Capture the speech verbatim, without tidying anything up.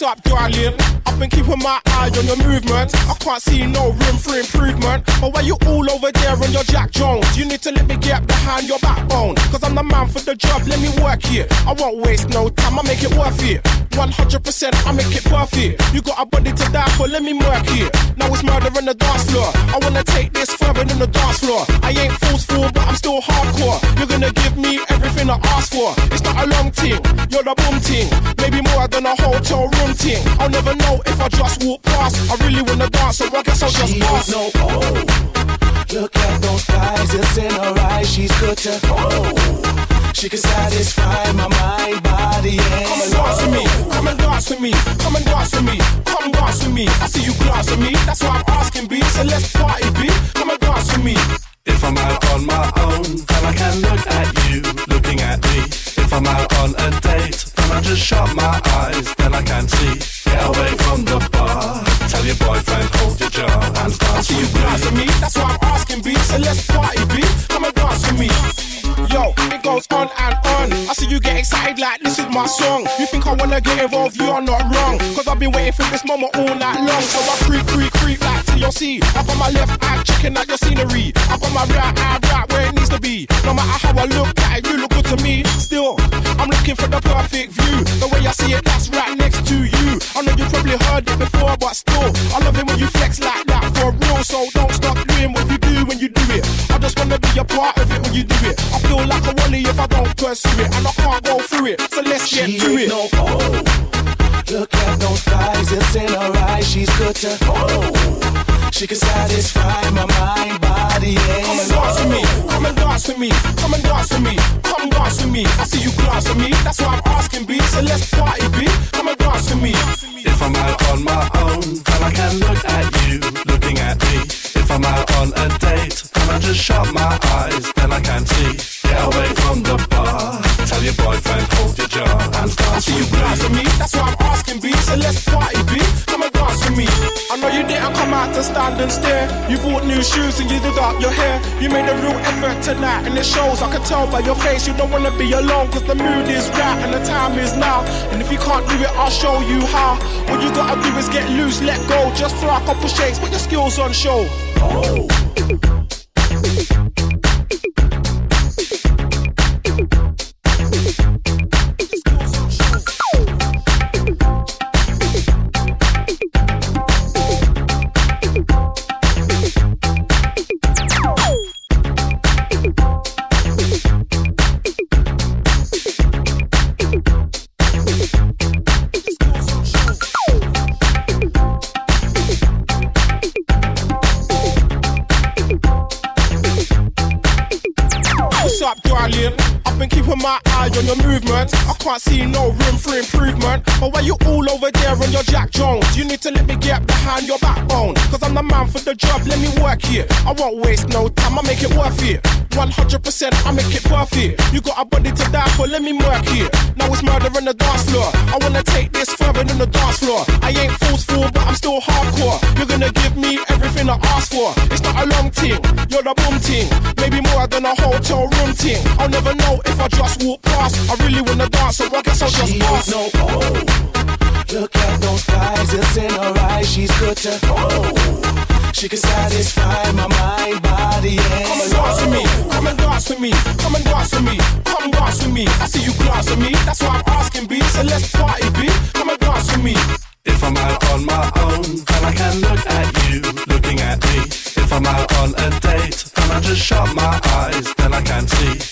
What's up, darling? I've been keeping my eye on your movements. I can't see no room for improvement. But why you all over there on your Jack Jones? You need to let me get behind your backbone. Cause I'm the man for the job, let me work here. I won't waste no time, I make it worth it. one hundred percent, I make it perfect. You got a body to die for, let me work here. Now it's murder on the dance floor. I wanna take this further than the dance floor. I ain't forceful, but I'm still hardcore. You're gonna give me everything I ask for. It's not a long thing, you're the boom ting. Maybe more than a hotel room ting. I'll never know if I just walk past. I really wanna dance, so I guess I'll just pass. No, oh, look at those thighs, it's in her eyes. She's good to oh. She can satisfy my mind, body, and come and dance with me, come and dance with me, come and dance with me, come dance with me. I see you glance with me, that's why I'm asking B. So let's party B, come and dance with me. If I'm out on my own, then I can look at you, looking at me. If I'm out on a date, then I just shut my eyes, then I can see. Get away from the bar, tell your boyfriend hold your jaw and dance I see you glance with me, that's why I'm asking B. So let's party B, come and dance with me. Yo, it goes on and on. I see you get excited like this is my song. You think I wanna get involved, you are not wrong. Cause I've been waiting for this moment all night long. So I creep, creep, creep like T L C. I got my left eye checking out your scenery. I got my right eye right where it needs to be. No matter how I look at it, you look good to me. Still, I'm looking for the perfect view. The way I see it, that's right next to you. I know you probably heard it before, but still, I love it when you flex like that for real. So don't stop doing what you do when you do it. I just wanna be a part of it when you do it. I feel like a wally if I don't pursue it, and I can't go through it, so let's get she to it. No, oh, look at those thighs, it's in her eyes. She's good to oh. She can satisfy my mind, body, and come and dance with me, come and dance with me, come and dance with me, come dance with me. I see you glance with me, that's why I'm asking B. So let's party B, come and dance with me. If I'm out on my own, then I can look at you, looking at me. If I'm out on a date, then I just shut my eyes, then I can see. Get away from the bar, tell your boyfriend hold your jaw and dance I see you glance with me, that's why I'm asking B. So let's party B, come and dance with me. I know you didn't come out to stand and stare. You bought new shoes and you did up your hair. You made a real effort tonight and it shows. I can tell by your face you don't wanna be alone. Cause the mood is right and the time is now. And if you can't do it, I'll show you how. What you gotta do is get loose, let go. Just fly a couple shakes, put your skills on show. Oh. What's up, darling? I've been keeping my eye on your movements. I can't see no room for improvement. But why you all over there on your Jack Jones? You need to let me get behind your backbone. Cause I'm the man for the job, let me work here. I won't waste no time, I make it worth it. one hundred percent, I make it perfect. You got a body to die for, let me work here. Now it's murder on the dance floor. I wanna take this further than the dance floor. I ain't forceful, but I'm still hardcore. You're gonna give me everything I ask for. It's not a long thing, you're the boom ting. Maybe more than a hotel room ting. I'll never know if I just walk past. I really wanna dance, so I guess I'll just pass. No, oh, look at those thighs, it's in her eyes. She's good to oh. She can satisfy my mind, body, and come and dance with me, come and dance with me, come and dance with me, come dance with me. I see you glance with me, that's why I'm asking B. So let's party B, come and dance with me. If I'm out on my own, then I can look at you, looking at me. If I'm out on a date, then I just shut my eyes, then I can see.